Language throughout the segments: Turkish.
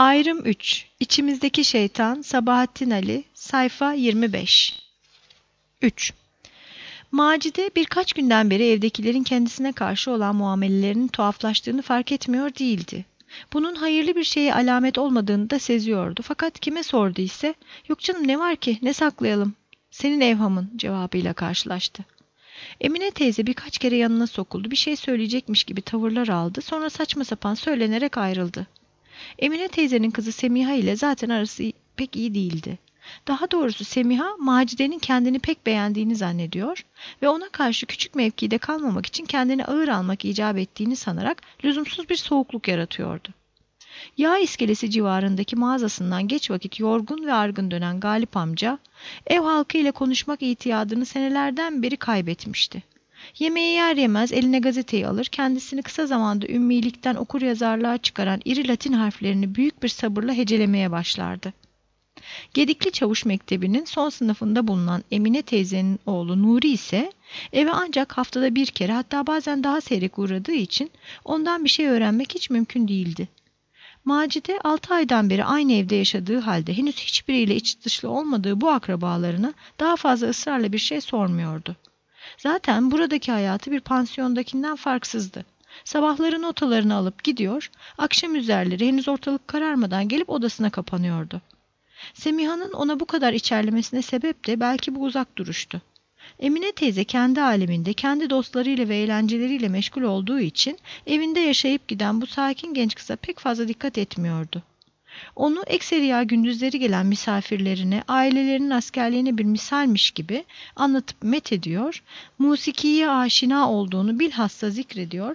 Ayrım 3. İçimizdeki Şeytan, Sabahattin Ali, sayfa 25. 3. Macide birkaç günden beri evdekilerin kendisine karşı olan muamelelerinin tuhaflaştığını fark etmiyor değildi. Bunun hayırlı bir şeye alamet olmadığını da seziyordu. Fakat kime sordu ise, "Yok canım, ne var ki, ne saklayalım? Senin evhamın," cevabıyla karşılaştı. Emine teyze birkaç kere yanına sokuldu. Bir şey söyleyecekmiş gibi tavırlar aldı. Sonra saçma sapan söylenerek ayrıldı. Emine teyzenin kızı Semiha ile zaten arası pek iyi değildi. Daha doğrusu Semiha, Macide'nin kendini pek beğendiğini zannediyor ve ona karşı küçük mevkide kalmamak için kendini ağır almak icap ettiğini sanarak lüzumsuz bir soğukluk yaratıyordu. Yağ iskelesi civarındaki mağazasından geç vakit yorgun ve argın dönen Galip amca, ev halkı ile konuşmak itiyadını senelerden beri kaybetmişti. Yemeği yer yemez eline gazeteyi alır, kendisini kısa zamanda ümmilikten okuryazarlığa çıkaran iri Latin harflerini büyük bir sabırla hecelemeye başlardı. Gedikli Çavuş Mektebi'nin son sınıfında bulunan Emine teyzenin oğlu Nuri ise eve ancak haftada bir kere, hatta bazen daha seyrek uğradığı için ondan bir şey öğrenmek hiç mümkün değildi. Macide 6 aydan beri aynı evde yaşadığı halde henüz hiçbiriyle iç dışlı olmadığı bu akrabalarına daha fazla ısrarla bir şey sormuyordu. Zaten buradaki hayatı bir pansiyondakinden farksızdı. Sabahları notalarını alıp gidiyor, akşam üzerleri henüz ortalık kararmadan gelip odasına kapanıyordu. Semiha'nın ona bu kadar içerlemesine sebep de belki bu uzak duruştu. Emine teyze kendi aleminde, kendi dostlarıyla ve eğlenceleriyle meşgul olduğu için evinde yaşayıp giden bu sakin genç kıza pek fazla dikkat etmiyordu. Onu ekseriya gündüzleri gelen misafirlerine, ailelerinin askerliğine bir misalmiş gibi anlatıp methediyor, musikiye aşina olduğunu bilhassa zikrediyor.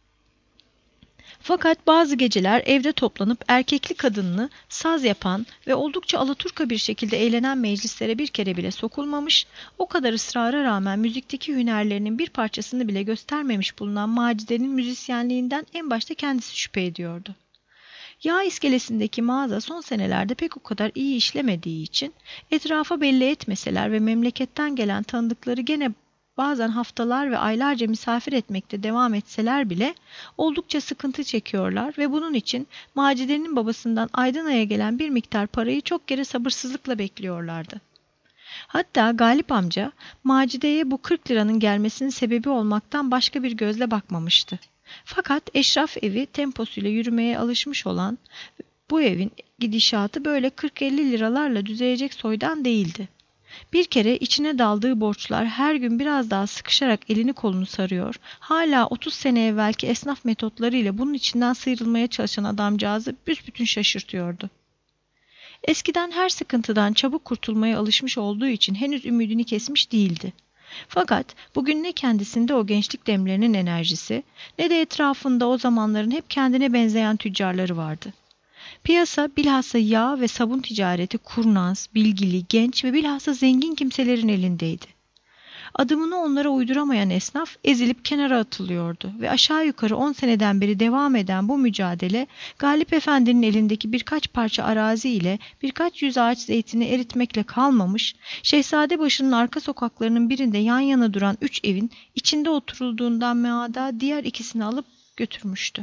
Fakat bazı geceler evde toplanıp erkekli kadınlı, saz yapan ve oldukça alaturka bir şekilde eğlenen meclislere bir kere bile sokulmamış, o kadar ısrara rağmen müzikteki hünerlerinin bir parçasını bile göstermemiş bulunan Macide'nin müzisyenliğinden en başta kendisi şüphe ediyordu. Yağ iskelesindeki mağaza son senelerde pek o kadar iyi işlemediği için etrafa belli etmeseler ve memleketten gelen tanıdıkları gene bazen haftalar ve aylarca misafir etmekte devam etseler bile oldukça sıkıntı çekiyorlar ve bunun için Macide'nin babasından aydan aya gelen bir miktar parayı çok kere sabırsızlıkla bekliyorlardı. Hatta Galip amca Macide'ye bu 40 liranın gelmesinin sebebi olmaktan başka bir gözle bakmamıştı. Fakat eşraf evi temposuyla yürümeye alışmış olan bu evin gidişatı böyle 40-50 liralarla düzelecek soydan değildi. Bir kere içine daldığı borçlar her gün biraz daha sıkışarak elini kolunu sarıyor, hala 30 sene evvelki esnaf metotlarıyla bunun içinden sıyrılmaya çalışan adamcağızı büsbütün şaşırtıyordu. Eskiden her sıkıntıdan çabuk kurtulmaya alışmış olduğu için henüz ümidini kesmiş değildi. Fakat bugün ne kendisinde o gençlik demlerinin enerjisi, ne de etrafında o zamanların hep kendine benzeyen tüccarları vardı. Piyasa bilhassa yağ ve sabun ticareti kurnaz, bilgili, genç ve bilhassa zengin kimselerin elindeydi. Adımını onlara uyduramayan esnaf ezilip kenara atılıyordu ve aşağı yukarı 10 seneden beri devam eden bu mücadele Galip Efendi'nin elindeki birkaç parça arazi ile birkaç yüz ağaç zeytini eritmekle kalmamış, Şehzadebaşı'nın arka sokaklarının birinde yan yana duran 3 evin içinde oturulduğundan meada diğer ikisini alıp götürmüştü.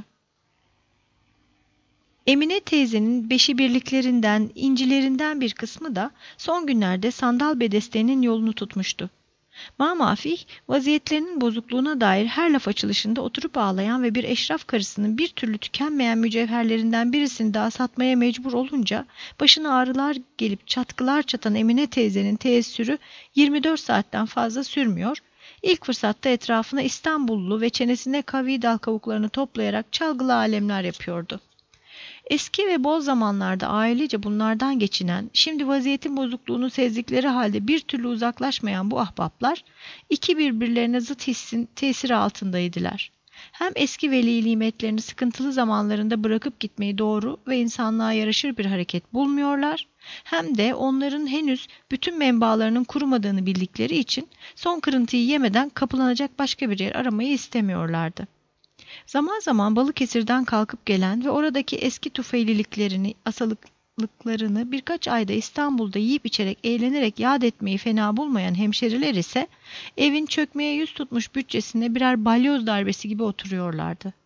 Emine teyzenin beşi birliklerinden, incilerinden bir kısmı da son günlerde sandal bedesteğinin yolunu tutmuştu. Mamafih, vaziyetlerinin bozukluğuna dair her laf açılışında oturup ağlayan ve bir eşraf karısının bir türlü tükenmeyen mücevherlerinden birisini daha satmaya mecbur olunca başına ağrılar gelip çatkılar çatan Emine teyzenin teessürü 24 saatten fazla sürmüyor, İlk fırsatta etrafına İstanbullu ve çenesine kavi dal kavuklarını toplayarak çalgılı alemler yapıyordu. Eski ve bol zamanlarda ailece bunlardan geçinen, şimdi vaziyetin bozukluğunu sezdikleri halde bir türlü uzaklaşmayan bu ahbaplar, iki birbirlerine zıt hissin tesiri altındaydılar. Hem eski veli nimetlerini sıkıntılı zamanlarında bırakıp gitmeyi doğru ve insanlığa yaraşır bir hareket bulmuyorlar, hem de onların henüz bütün menbaalarının kurumadığını bildikleri için son kırıntıyı yemeden kapılanacak başka bir yer aramayı istemiyorlardı. Zaman zaman Balıkesir'den kalkıp gelen ve oradaki eski tufeyliliklerini, asalıklarını birkaç ayda İstanbul'da yiyip içerek eğlenerek yad etmeyi fena bulmayan hemşeriler ise evin çökmeye yüz tutmuş bütçesine birer balyoz darbesi gibi oturuyorlardı.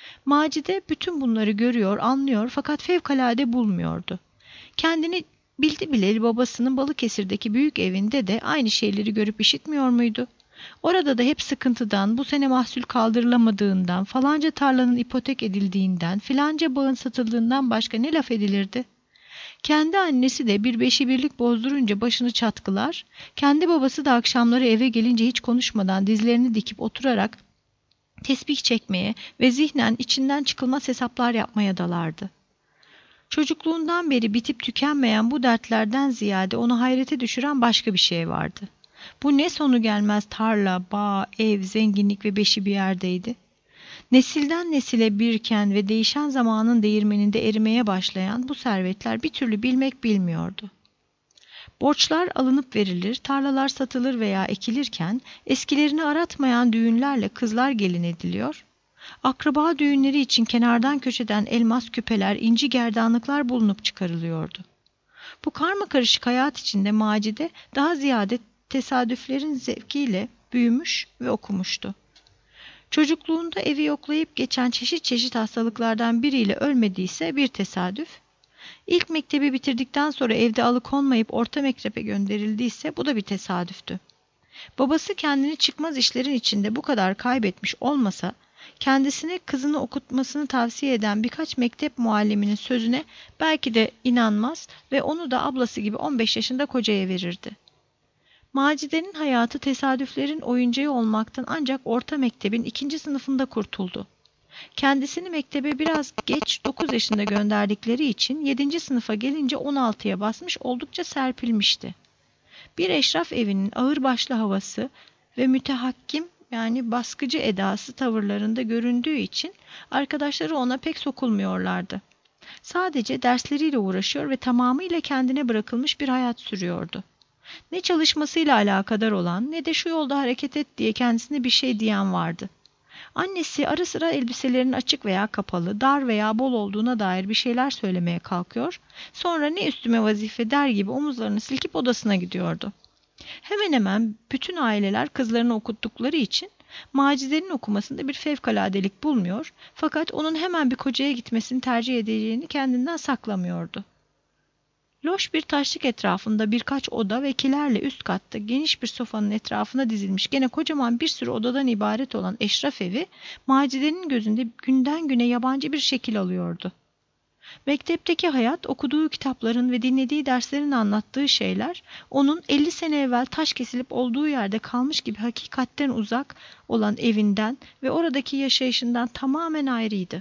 Macide bütün bunları görüyor, anlıyor fakat fevkalade bulmuyordu. Kendini bildi bileli babasının Balıkesir'deki büyük evinde de aynı şeyleri görüp işitmiyor muydu? Orada da hep sıkıntıdan, bu sene mahsul kaldırılamadığından, falanca tarlanın ipotek edildiğinden, filanca bağın satıldığından başka ne laf edilirdi? Kendi annesi de bir beşi birlik bozdurunca başını çatkılar, kendi babası da akşamları eve gelince hiç konuşmadan dizlerini dikip oturarak tesbih çekmeye ve zihnen içinden çıkılmaz hesaplar yapmaya dalardı. Çocukluğundan beri bitip tükenmeyen bu dertlerden ziyade onu hayrete düşüren başka bir şey vardı. Bu ne sonu gelmez tarla, bağ, ev, zenginlik ve beşi bir yerdeydi. Nesilden nesile biriken ve değişen zamanın değirmeninde erimeye başlayan bu servetler bir türlü bilmek bilmiyordu. Borçlar alınıp verilir, tarlalar satılır veya ekilirken eskilerini aratmayan düğünlerle kızlar gelin ediliyor. Akraba düğünleri için kenardan köşeden elmas küpeler, inci gerdanlıklar bulunup çıkarılıyordu. Bu karmakarışık hayat içinde Macide daha ziyade tesadüflerin zevkiyle büyümüş ve okumuştu. Çocukluğunda evi yoklayıp geçen çeşit çeşit hastalıklardan biriyle ölmediyse bir tesadüf, İlk mektebi bitirdikten sonra evde alıkonmayıp orta mektebe gönderildiyse bu da bir tesadüftü. Babası kendini çıkmaz işlerin içinde bu kadar kaybetmiş olmasa, kendisine kızını okutmasını tavsiye eden birkaç mektep mualliminin sözüne belki de inanmaz ve onu da ablası gibi 15 yaşında kocaya verirdi. Macide'nin hayatı tesadüflerin oyuncağı olmaktan ancak orta mektebin 2. sınıfında kurtuldu. Kendisini mektebe biraz geç 9 yaşında gönderdikleri için 7. sınıfa gelince 16'ya basmış, oldukça serpilmişti. Bir eşraf evinin ağırbaşlı havası ve mütehakkim yani baskıcı edası tavırlarında göründüğü için arkadaşları ona pek sokulmuyorlardı. Sadece dersleriyle uğraşıyor ve tamamıyla kendine bırakılmış bir hayat sürüyordu. Ne çalışmasıyla alakadar olan ne de şu yolda hareket et diye kendisine bir şey diyen vardı. Annesi ara sıra elbiselerinin açık veya kapalı, dar veya bol olduğuna dair bir şeyler söylemeye kalkıyor, sonra ne üstüme vazife der gibi omuzlarını silkip odasına gidiyordu. Hemen hemen bütün aileler kızlarını okuttukları için Macide'nin okumasında bir fevkaladelik bulmuyor, fakat onun hemen bir kocaya gitmesini tercih edeceğini kendinden saklamıyordu. Loş bir taşlık etrafında birkaç oda ve kilerle üst katta geniş bir sofanın etrafına dizilmiş gene kocaman bir sürü odadan ibaret olan eşraf evi, Macide'nin gözünde günden güne yabancı bir şekil alıyordu. Mektepteki hayat, okuduğu kitapların ve dinlediği derslerin anlattığı şeyler, onun 50 sene evvel taş kesilip olduğu yerde kalmış gibi hakikatten uzak olan evinden ve oradaki yaşayışından tamamen ayrıydı.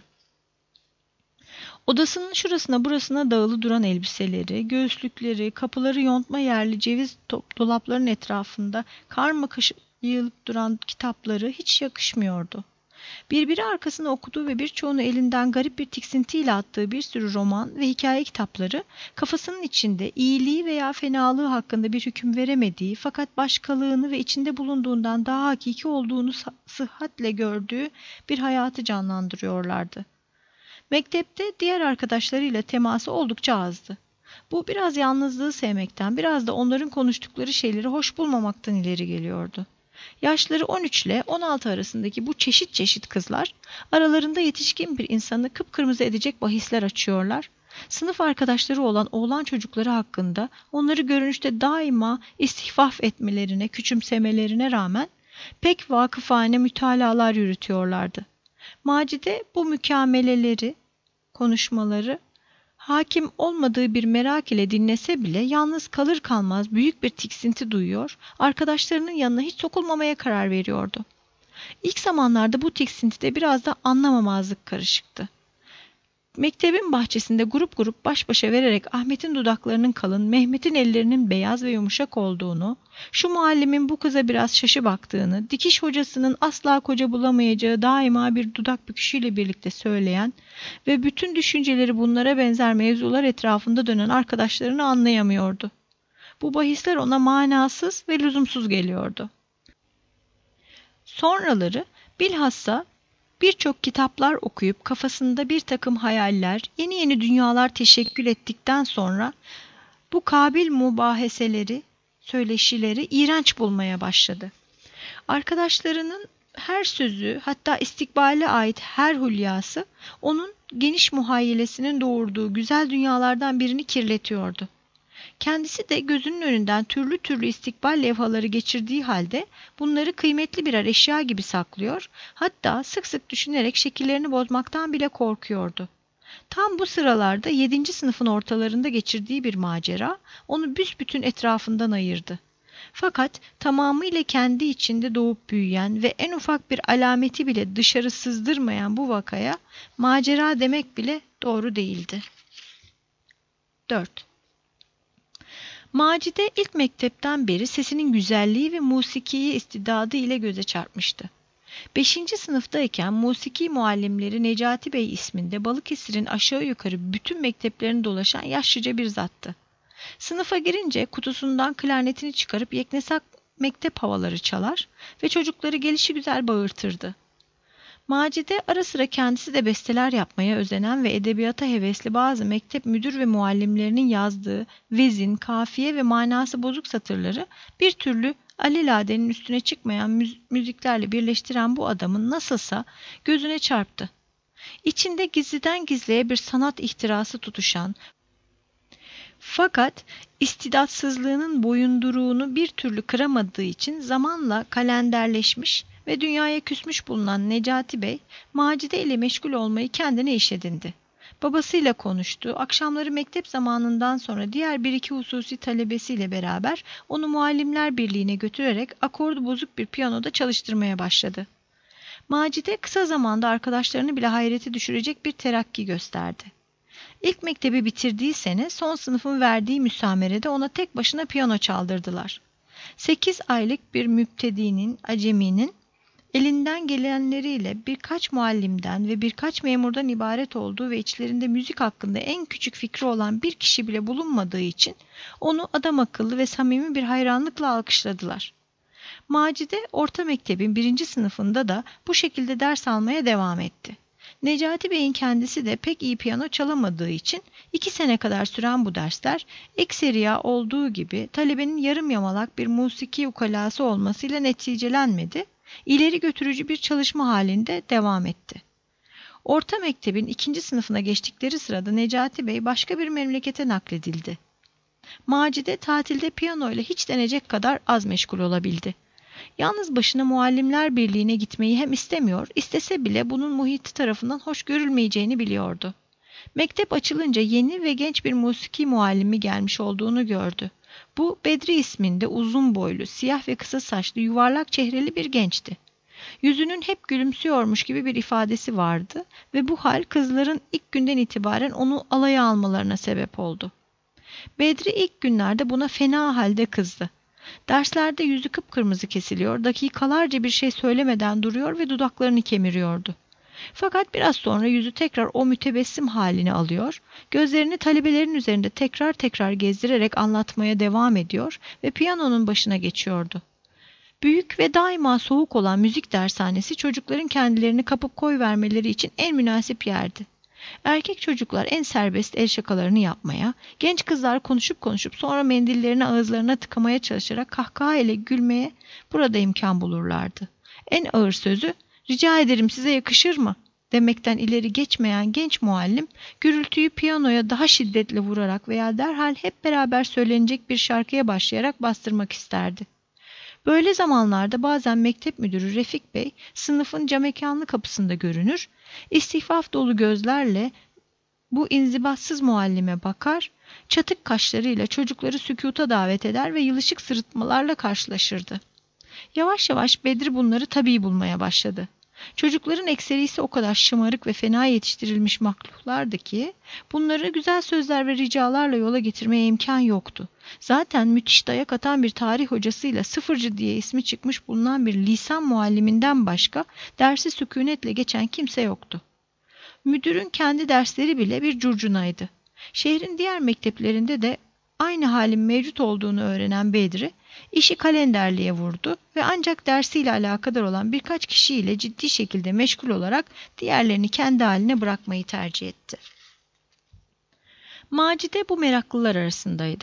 Odasının şurasına burasına dağılı duran elbiseleri, göğüslükleri, kapıları yontma yerli ceviz dolapların etrafında karmakarışık yığılıp duran kitapları hiç yakışmıyordu. Birbiri arkasına okuduğu ve birçoğunu elinden garip bir tiksintiyle attığı bir sürü roman ve hikaye kitapları, kafasının içinde iyiliği veya fenalığı hakkında bir hüküm veremediği fakat başkalığını ve içinde bulunduğundan daha hakiki olduğunu sıhhatle gördüğü bir hayatı canlandırıyorlardı. Mektepte diğer arkadaşlarıyla teması oldukça azdı. Bu biraz yalnızlığı sevmekten, biraz da onların konuştukları şeyleri hoş bulmamaktan ileri geliyordu. Yaşları 13 ile 16 arasındaki bu çeşit çeşit kızlar, aralarında yetişkin bir insanı kıpkırmızı edecek bahisler açıyorlar. Sınıf arkadaşları olan oğlan çocukları hakkında onları görünüşte daima istihfaf etmelerine, küçümsemelerine rağmen pek vakıfane mütalalar yürütüyorlardı. Macide bu mükâmeleleri, konuşmaları hakim olmadığı bir merak ile dinlese bile yalnız kalır kalmaz büyük bir tiksinti duyuyor, arkadaşlarının yanına hiç sokulmamaya karar veriyordu. İlk zamanlarda bu tiksintide biraz da anlamamazlık karışıktı. Mektebin bahçesinde grup grup baş başa vererek Ahmet'in dudaklarının kalın, Mehmet'in ellerinin beyaz ve yumuşak olduğunu, şu muallimin bu kıza biraz şaşı baktığını, dikiş hocasının asla koca bulamayacağı daima bir dudak büküşüyle birlikte söyleyen ve bütün düşünceleri bunlara benzer mevzular etrafında dönen arkadaşlarını anlayamıyordu. Bu bahisler ona manasız ve lüzumsuz geliyordu. Sonraları bilhassa birçok kitaplar okuyup kafasında bir takım hayaller, yeni yeni dünyalar teşekkül ettikten sonra bu kabil mübaheseleri, söyleşileri iğrenç bulmaya başladı. Arkadaşlarının her sözü, hatta istikbale ait her hülyası onun geniş muhayyilesinin doğurduğu güzel dünyalardan birini kirletiyordu. Kendisi de gözünün önünden türlü türlü istikbal levhaları geçirdiği halde bunları kıymetli birer eşya gibi saklıyor, hatta sık sık düşünerek şekillerini bozmaktan bile korkuyordu. Tam bu sıralarda 7. sınıfın ortalarında geçirdiği bir macera onu büsbütün etrafından ayırdı. Fakat tamamıyla kendi içinde doğup büyüyen ve en ufak bir alameti bile dışarı sızdırmayan bu vakaya macera demek bile doğru değildi. 4. Macide ilk mektepten beri sesinin güzelliği ve musikiye istidadı ile göze çarpmıştı. 5. sınıftayken musiki muallimleri Necati Bey isminde Balıkesir'in aşağı yukarı bütün mekteplerini dolaşan yaşlıca bir zattı. Sınıfa girince kutusundan klarnetini çıkarıp yeknesak mektep havaları çalar ve çocukları gelişigüzel bağırtırdı. Macide ara sıra kendisi de besteler yapmaya özenen ve edebiyata hevesli bazı mektep müdür ve muallimlerinin yazdığı vezin, kafiye ve manası bozuk satırları bir türlü aleladenin üstüne çıkmayan müziklerle birleştiren bu adamın nasılsa gözüne çarptı. İçinde gizliden gizliye bir sanat ihtirası tutuşan, fakat istidatsızlığının boyunduruğunu bir türlü kıramadığı için zamanla kalenderleşmiş ve dünyaya küsmüş bulunan Necati Bey, Macide ile meşgul olmayı kendine iş edindi. Babasıyla konuştu, akşamları mektep zamanından sonra diğer bir iki hususi talebesiyle beraber onu Muallimler Birliği'ne götürerek akordu bozuk bir piyanoda çalıştırmaya başladı. Macide kısa zamanda arkadaşlarını bile hayrete düşürecek bir terakki gösterdi. İlk mektebi bitirdiği sene son sınıfın verdiği müsamerede ona tek başına piyano çaldırdılar. 8 aylık bir müptedinin, aceminin elinden gelenleriyle birkaç muallimden ve birkaç memurdan ibaret olduğu ve içlerinde müzik hakkında en küçük fikri olan bir kişi bile bulunmadığı için onu adam akıllı ve samimi bir hayranlıkla alkışladılar. Macide orta mektebin 1. sınıfında da bu şekilde ders almaya devam etti. Necati Bey'in kendisi de pek iyi piyano çalamadığı için 2 sene kadar süren bu dersler ekseriya olduğu gibi talebenin yarım yamalak bir musiki ukalası olmasıyla neticelenmedi, ileri götürücü bir çalışma halinde devam etti. Orta mektebin 2. sınıfına geçtikleri sırada Necati Bey başka bir memlekete nakledildi. Macide tatilde piyanoyla hiç denecek kadar az meşgul olabildi. Yalnız başına Muallimler Birliği'ne gitmeyi hem istemiyor, istese bile bunun muhiti tarafından hoş görülmeyeceğini biliyordu. Mektep açılınca yeni ve genç bir musiki muallimi gelmiş olduğunu gördü. Bu Bedri isminde uzun boylu, siyah ve kısa saçlı, yuvarlak çehreli bir gençti. Yüzünün hep gülümsüyormuş gibi bir ifadesi vardı ve bu hal kızların ilk günden itibaren onu alaya almalarına sebep oldu. Bedri ilk günlerde buna fena halde kızdı. Derslerde yüzü kıpkırmızı kesiliyor, dakikalarca bir şey söylemeden duruyor ve dudaklarını kemiriyordu. Fakat biraz sonra yüzü tekrar o mütebessim halini alıyor, gözlerini talebelerin üzerinde tekrar tekrar gezdirerek anlatmaya devam ediyor ve piyanonun başına geçiyordu. Büyük ve daima soğuk olan müzik dershanesi çocukların kendilerini kapıp koyvermeleri için en münasip yerdi. Erkek çocuklar en serbest el şakalarını yapmaya, genç kızlar konuşup sonra mendillerini ağızlarına tıkamaya çalışarak kahkaha ile gülmeye burada imkan bulurlardı. En ağır sözü, "Rica ederim size yakışır mı?" demekten ileri geçmeyen genç muallim, gürültüyü piyanoya daha şiddetle vurarak veya derhal hep beraber söylenecek bir şarkıya başlayarak bastırmak isterdi. Böyle zamanlarda bazen mektep müdürü Refik Bey sınıfın camekanlı kapısında görünür, istihfaf dolu gözlerle bu inzibatsız muallime bakar, çatık kaşlarıyla çocukları sükuta davet eder ve yılışık sırıtmalarla karşılaşırdı. Yavaş yavaş Bedri bunları tabii bulmaya başladı. Çocukların ekserisi o kadar şımarık ve fena yetiştirilmiş mahluklardı ki bunları güzel sözler ve ricalarla yola getirmeye imkan yoktu. Zaten müthiş dayak atan bir tarih hocasıyla Sıfırcı diye ismi çıkmış bulunan bir lisan mualliminden başka dersi sükunetle geçen kimse yoktu. Müdürün kendi dersleri bile bir curcunaydı. Şehrin diğer mekteplerinde de aynı halin mevcut olduğunu öğrenen Bedri, işi kalenderliğe vurdu ve ancak dersiyle alakadar olan birkaç kişiyle ciddi şekilde meşgul olarak diğerlerini kendi haline bırakmayı tercih etti. Macide bu meraklılar arasındaydı.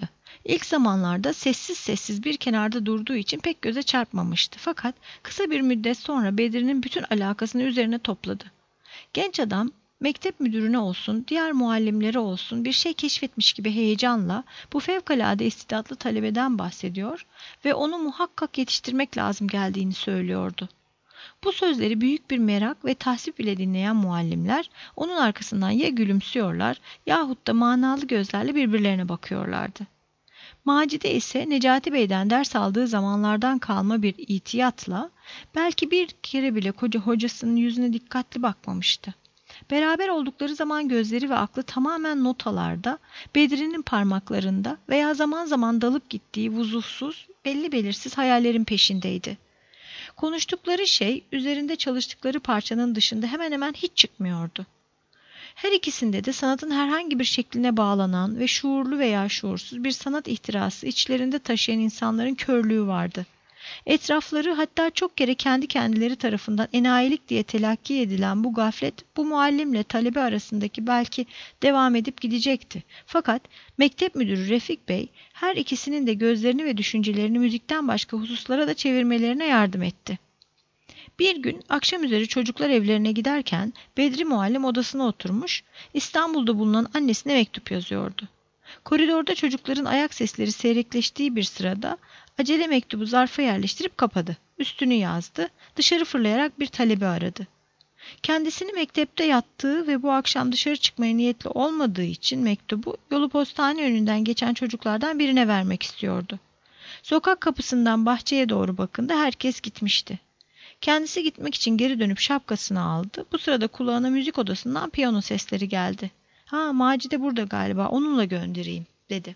İlk zamanlarda sessiz sessiz bir kenarda durduğu için pek göze çarpmamıştı. Fakat kısa bir müddet sonra Bedri'nin bütün alakasını üzerine topladı. Genç adam mektep müdürüne olsun, diğer muallimlere olsun bir şey keşfetmiş gibi heyecanla bu fevkalade istidatlı talebeden bahsediyor ve onu muhakkak yetiştirmek lazım geldiğini söylüyordu. Bu sözleri büyük bir merak ve tahsip ile dinleyen muallimler onun arkasından ya gülümsüyorlar yahut da manalı gözlerle birbirlerine bakıyorlardı. Macide ise Necati Bey'den ders aldığı zamanlardan kalma bir itiyatla belki bir kere bile hocasının yüzüne dikkatli bakmamıştı. Beraber oldukları zaman gözleri ve aklı tamamen notalarda, Bedri'nin parmaklarında veya zaman zaman dalıp gittiği vuzuhsuz, belli belirsiz hayallerin peşindeydi. Konuştukları şey, üzerinde çalıştıkları parçanın dışında hemen hemen hiç çıkmıyordu. Her ikisinde de sanatın herhangi bir şekline bağlanan ve şuurlu veya şuursuz bir sanat ihtirası içlerinde taşıyan insanların körlüğü vardı. Etrafları, hatta çok kere kendi kendileri tarafından enayilik diye telakki edilen bu gaflet, bu muallimle talebe arasındaki belki devam edip gidecekti. Fakat mektep müdürü Refik Bey her ikisinin de gözlerini ve düşüncelerini müzikten başka hususlara da çevirmelerine yardım etti. Bir gün akşam üzeri çocuklar evlerine giderken Bedri muallim odasına oturmuş, İstanbul'da bulunan annesine mektup yazıyordu. Koridorda çocukların ayak sesleri seyrekleştiği bir sırada acele mektubu zarfa yerleştirip kapadı. Üstünü yazdı, dışarı fırlayarak bir talebe aradı. Kendisini mektepte yattığı ve bu akşam dışarı çıkmaya niyetli olmadığı için mektubu yolu postane önünden geçen çocuklardan birine vermek istiyordu. Sokak kapısından bahçeye doğru bakındı, herkes gitmişti. Kendisi gitmek için geri dönüp şapkasını aldı. Bu sırada kulağına müzik odasından piyano sesleri geldi. "Ha, Macide burada galiba, onunla göndereyim," dedi.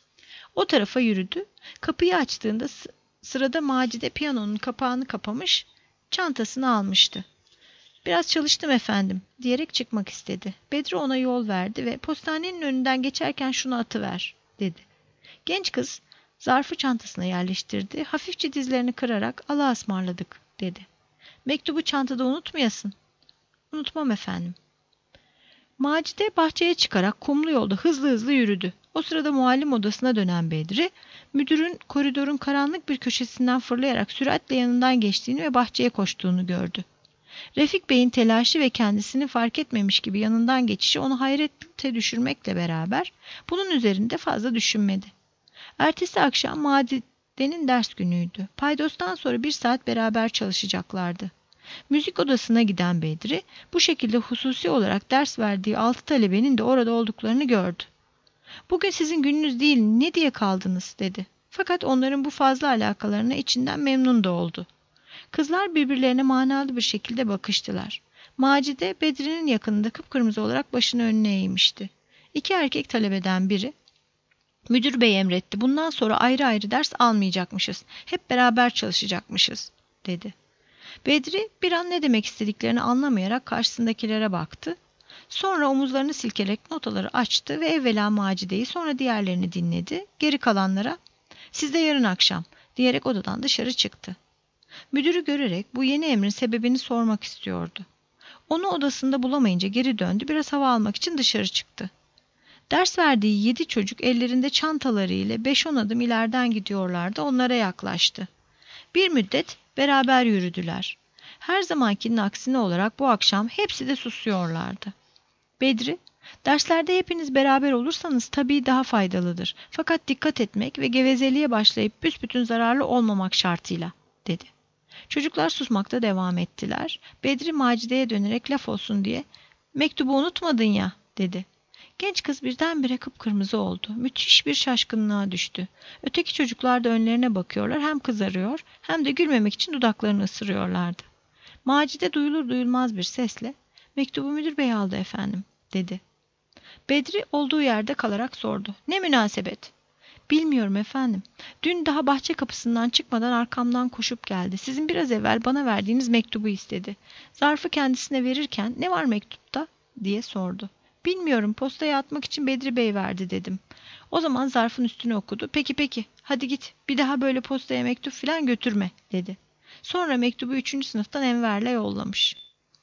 O tarafa yürüdü. Kapıyı açtığında sırada Macide piyanonun kapağını kapamış, çantasını almıştı. "Biraz çalıştım efendim," diyerek çıkmak istedi. Bedri ona yol verdi ve "Postanenin önünden geçerken şunu atıver," dedi. Genç kız zarfı çantasına yerleştirdi. Hafifçe dizlerini kırarak "Allah'a ısmarladık," dedi. "Mektubu çantada unutmayasın." "Unutmam efendim." Macide bahçeye çıkarak kumlu yolda hızlı hızlı yürüdü. O sırada muallim odasına dönen Bedri, müdürün koridorun karanlık bir köşesinden fırlayarak süratle yanından geçtiğini ve bahçeye koştuğunu gördü. Refik Bey'in telaşı ve kendisini fark etmemiş gibi yanından geçişi onu hayrete düşürmekle beraber bunun üzerinde fazla düşünmedi. Ertesi akşam Macide'nin ders günüydü. Paydostan sonra 1 saat beraber çalışacaklardı. Müzik odasına giden Bedri, bu şekilde hususi olarak ders verdiği 6 talebenin de orada olduklarını gördü. "Bugün sizin gününüz değil, ne diye kaldınız?" dedi. Fakat onların bu fazla alakalarına içinden memnun da oldu. Kızlar birbirlerine manalı bir şekilde bakıştılar. Macide, Bedri'nin yakınında kıpkırmızı olarak başını önüne eğmişti. 2 erkek talebeden biri, "Müdür bey emretti, bundan sonra ayrı ayrı ders almayacakmışız, hep beraber çalışacakmışız," dedi. Bedri bir an ne demek istediklerini anlamayarak karşısındakilere baktı. Sonra omuzlarını silkerek notaları açtı ve evvela Macide'yi, sonra diğerlerini dinledi. Geri kalanlara "Siz de yarın akşam," diyerek odadan dışarı çıktı. Müdürü görerek bu yeni emrin sebebini sormak istiyordu. Onu odasında bulamayınca geri döndü, biraz hava almak için dışarı çıktı. Ders verdiği 7 çocuk ellerinde çantaları ile 5-10 adım ileriden gidiyorlardı, onlara yaklaştı. Bir müddet beraber yürüdüler. Her zamankinin aksine olarak bu akşam hepsi de susuyorlardı. Bedri, "Derslerde hepiniz beraber olursanız tabii daha faydalıdır. Fakat dikkat etmek ve gevezeliğe başlayıp büsbütün zararlı olmamak şartıyla," dedi. Çocuklar susmakta devam ettiler. Bedri Macide'ye dönerek laf olsun diye "Mektubu unutmadın ya," dedi. Genç kız birdenbire kıpkırmızı oldu. Müthiş bir şaşkınlığa düştü. Öteki çocuklar da önlerine bakıyorlar, hem kızarıyor hem de gülmemek için dudaklarını ısırıyorlardı. Macide duyulur duyulmaz bir sesle "Mektubu müdür bey aldı efendim," dedi. Bedri olduğu yerde kalarak sordu. "Ne münasebet?" "Bilmiyorum efendim. Dün daha bahçe kapısından çıkmadan arkamdan koşup geldi. Sizin biraz evvel bana verdiğiniz mektubu istedi. Zarfı kendisine verirken 'Ne var mektupta?' diye sordu. 'Bilmiyorum, postaya atmak için Bedri Bey verdi,' dedim. O zaman zarfın üstüne okudu. 'Peki, hadi git, bir daha böyle postaya mektup filan götürme,' dedi. Sonra mektubu 3. sınıftan Enver'le yollamış."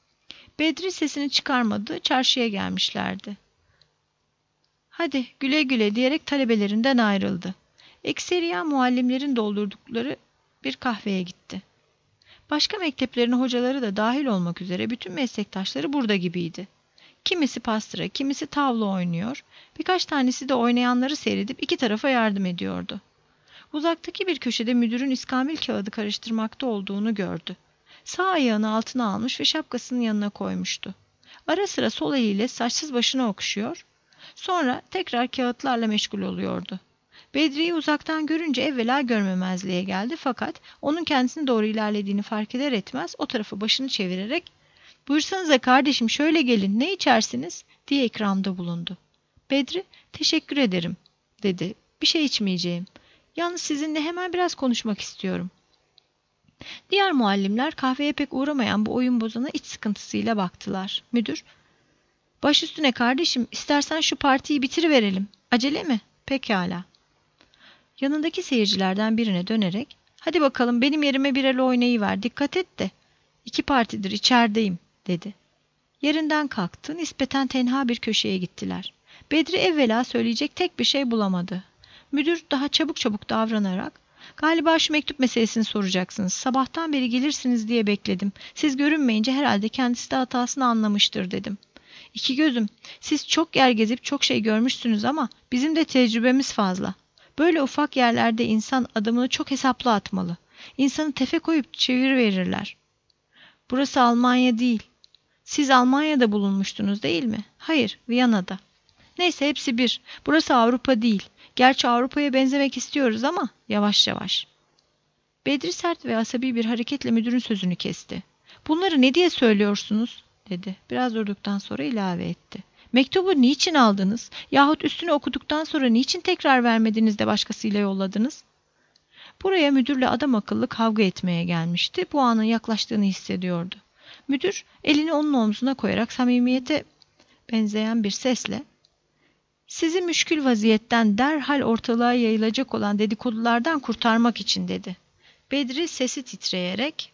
Bedri sesini çıkarmadı, çarşıya gelmişlerdi. "Hadi güle güle," diyerek talebelerinden ayrıldı. Ekseriya muallimlerin doldurdukları bir kahveye gitti. Başka mekteplerin hocaları da dahil olmak üzere bütün meslektaşları burada gibiydi. Kimisi pastıra, kimisi tavla oynuyor, birkaç tanesi de oynayanları seyredip iki tarafa yardım ediyordu. Uzaktaki bir köşede müdürün iskambil kağıdı karıştırmakta olduğunu gördü. Sağ ayağını altına almış ve şapkasının yanına koymuştu. Ara sıra sol eliyle saçsız başına okşuyor, sonra tekrar kağıtlarla meşgul oluyordu. Bedri'yi uzaktan görünce evvela görmemezliğe geldi fakat onun kendisine doğru ilerlediğini fark eder etmez o tarafa başını çevirerek "Buyursanıza kardeşim, şöyle gelin, ne içersiniz?" diye ikramda bulundu. Bedri "Teşekkür ederim," dedi. "Bir şey içmeyeceğim. Yalnız sizinle hemen biraz konuşmak istiyorum." Diğer muallimler kahveye pek uğramayan bu oyun bozana iç sıkıntısıyla baktılar. Müdür "Baş üstüne kardeşim, istersen şu partiyi bitiriverelim. Acele mi?" "Pekala." Yanındaki seyircilerden birine dönerek "Hadi bakalım benim yerime bir el oynayıver, dikkat et de. 2 partidir içerideyim," dedi. Yerinden kalktı, nispeten tenha bir köşeye gittiler. Bedri evvela söyleyecek tek bir şey bulamadı. Müdür daha çabuk davranarak "Galiba şu mektup meselesini soracaksınız. Sabahtan beri gelirsiniz diye bekledim. Siz görünmeyince herhalde kendisi de hatasını anlamıştır," dedim. "İki gözüm, siz çok yer gezip çok şey görmüşsünüz ama bizim de tecrübemiz fazla. Böyle ufak yerlerde insan adımını çok hesaplı atmalı. İnsanı tefe koyup çeviriverirler. Burası Almanya değil. Siz Almanya'da bulunmuştunuz değil mi?" "Hayır, Viyana'da." "Neyse, hepsi bir. Burası Avrupa değil. Gerçi Avrupa'ya benzemek istiyoruz ama yavaş yavaş." Bedri sert ve asabi bir hareketle müdürün sözünü kesti. "Bunları ne diye söylüyorsunuz?" dedi. Biraz durduktan sonra ilave etti. "Mektubu niçin aldınız? Yahut üstünü okuduktan sonra niçin tekrar vermediniz de başkasıyla yolladınız?" Buraya müdürle adam akıllı kavga etmeye gelmişti. Bu anın yaklaştığını hissediyordu. Müdür elini onun omzuna koyarak samimiyete benzeyen bir sesle "Sizi müşkül vaziyetten derhal ortalığa yayılacak olan dedikodulardan kurtarmak için," dedi. Bedri sesi titreyerek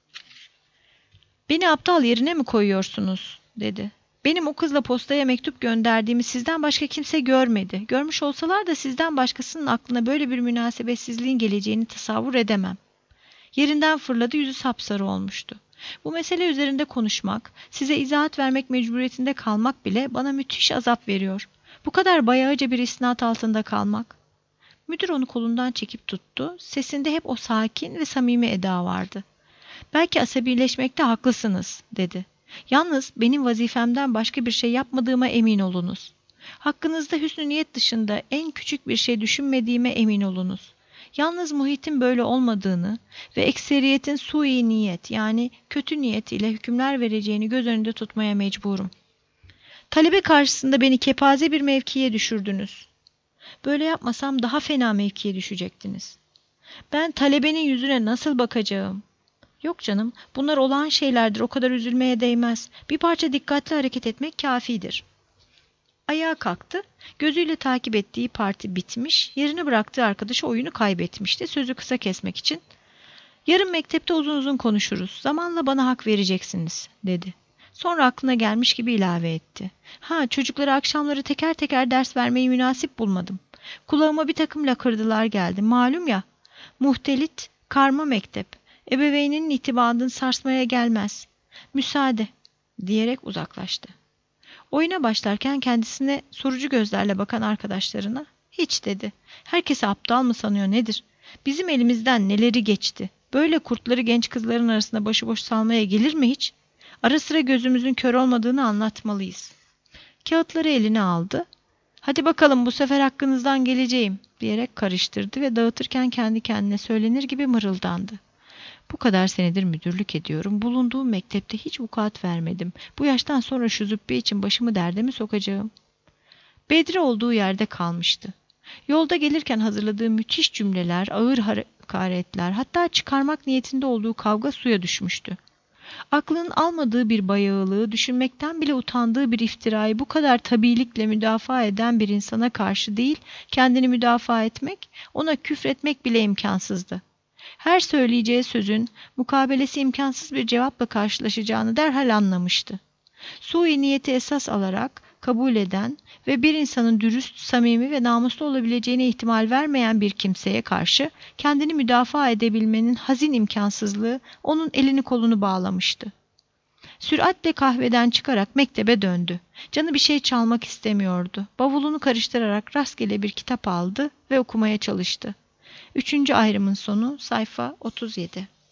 "Beni aptal yerine mi koyuyorsunuz?" dedi. "Benim o kızla postaya mektup gönderdiğimi sizden başka kimse görmedi. Görmüş olsalar da sizden başkasının aklına böyle bir münasebetsizliğin geleceğini tasavvur edemem." Yerinden fırladı, yüzü sapsarı olmuştu. "Bu mesele üzerinde konuşmak, size izahat vermek mecburiyetinde kalmak bile bana müthiş azap veriyor. Bu kadar bayağıca bir isnat altında kalmak." Müdür onu kolundan çekip tuttu. Sesinde hep o sakin ve samimi eda vardı. "Belki asabileşmekte haklısınız," dedi. "Yalnız benim vazifemden başka bir şey yapmadığıma emin olunuz. Hakkınızda hüsnü niyet dışında en küçük bir şey düşünmediğime emin olunuz. Yalnız muhitin böyle olmadığını ve ekseriyetin sui niyet yani kötü niyet ile hükümler vereceğini göz önünde tutmaya mecburum. Talebe karşısında beni kepaze bir mevkiye düşürdünüz. Böyle yapmasam daha fena mevkiye düşecektiniz. Ben talebenin yüzüne nasıl bakacağım? Yok canım, bunlar olağan şeylerdir, o kadar üzülmeye değmez. Bir parça dikkatli hareket etmek kafidir." Ayağa kalktı. Gözüyle takip ettiği parti bitmiş, yerini bıraktığı arkadaşı oyunu kaybetmişti. Sözü kısa kesmek için "Yarın mektepte uzun uzun konuşuruz. Zamanla bana hak vereceksiniz," dedi. Sonra aklına gelmiş gibi ilave etti. Çocuklara akşamları teker teker ders vermeyi münasip bulmadım. Kulağıma bir takım lakırdılar geldi. Malum ya, muhtelit, karma mektep. Ebeveyninin itibarını sarsmaya gelmez. Müsaade," diyerek uzaklaştı. Oyuna başlarken kendisine sorucu gözlerle bakan arkadaşlarına "Hiç," dedi. "Herkesi aptal mı sanıyor nedir? Bizim elimizden neleri geçti? Böyle kurtları genç kızların arasında başıboş salmaya gelir mi hiç? Ara sıra gözümüzün kör olmadığını anlatmalıyız." Kağıtları eline aldı. "Hadi bakalım, bu sefer hakkınızdan geleceğim," diyerek karıştırdı ve dağıtırken kendi kendine söylenir gibi mırıldandı. "Bu kadar senedir müdürlük ediyorum. Bulunduğum mektepte hiç vukuat vermedim. Bu yaştan sonra şu züppe için başımı derde mi sokacağım?" Bedri olduğu yerde kalmıştı. Yolda gelirken hazırladığı müthiş cümleler, ağır hakaretler, hatta çıkarmak niyetinde olduğu kavga suya düşmüştü. Aklının almadığı bir bayağılığı, düşünmekten bile utandığı bir iftirayı bu kadar tabiilikle müdafaa eden bir insana karşı değil, kendini müdafaa etmek, ona küfretmek bile imkansızdı. Her söyleyeceği sözün mukabelesi imkansız bir cevapla karşılaşacağını derhal anlamıştı. Sui niyeti esas alarak kabul eden ve bir insanın dürüst, samimi ve namuslu olabileceğine ihtimal vermeyen bir kimseye karşı kendini müdafaa edebilmenin hazin imkansızlığı onun elini kolunu bağlamıştı. Süratle kahveden çıkarak mektebe döndü. Canı bir şey çalmak istemiyordu. Bavulunu karıştırarak rastgele bir kitap aldı ve okumaya çalıştı. 3. ayrımın sonu sayfa 37.